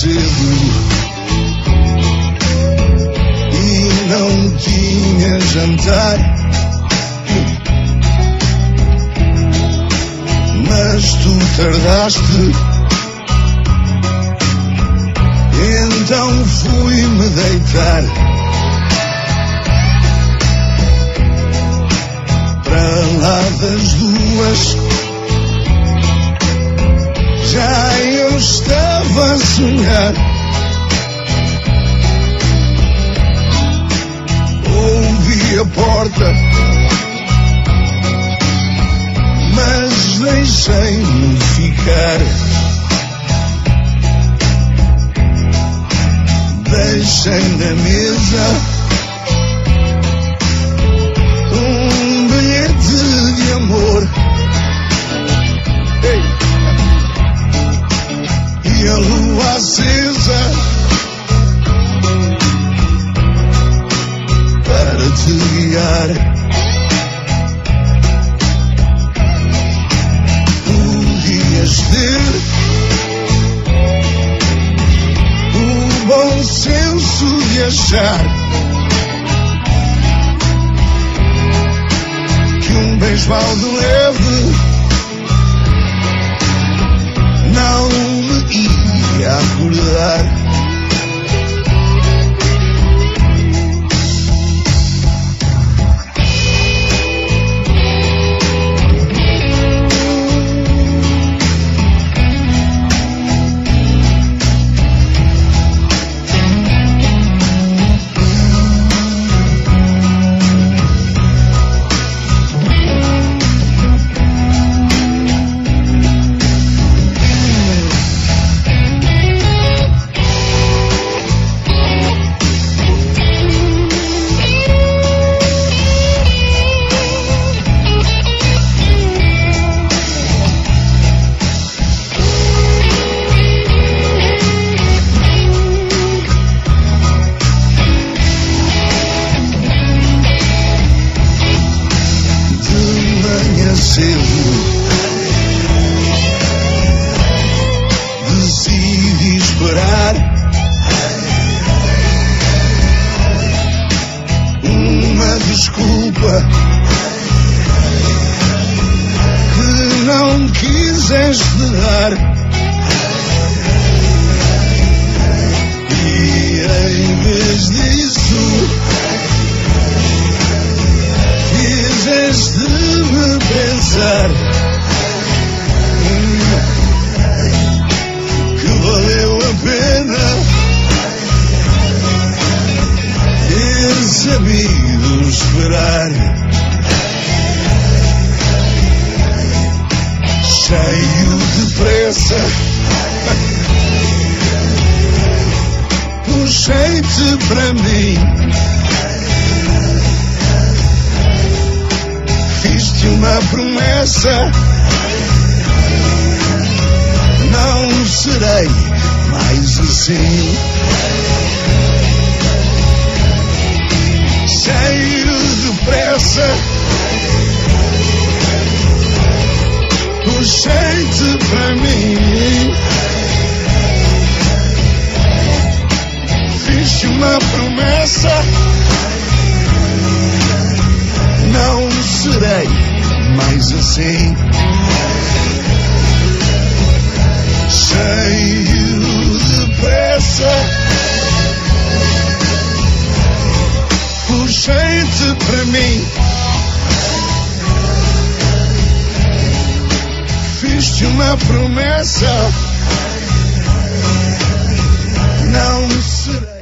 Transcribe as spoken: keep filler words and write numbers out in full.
cedo e não tinha jantar, mas tu tardaste, então fui-me deitar. Para lá das duas já eu estava a sonhar. Ouvi a porta, mas deixei-me ficar. Deixei na mesa um bilhete de amor. Ei. E a lua acesa para te guiar. Podias ter o bom senso de achar que um beijo balde leve não me ia acordar. Cedo decidi esperar uma desculpa que não quiseste dar, e em vez disso fizeste-me pensar que valeu a pena ter sabido esperar. Cheio de pressa puxei-te para mim, fiz-te uma promessa, não serei mais assim. Cheio de pressa puxei-te para mim, fiz-te uma promessa, não serei mais assim. Cheio de pressa puxei-te para mim, fiz-te uma promessa, não serei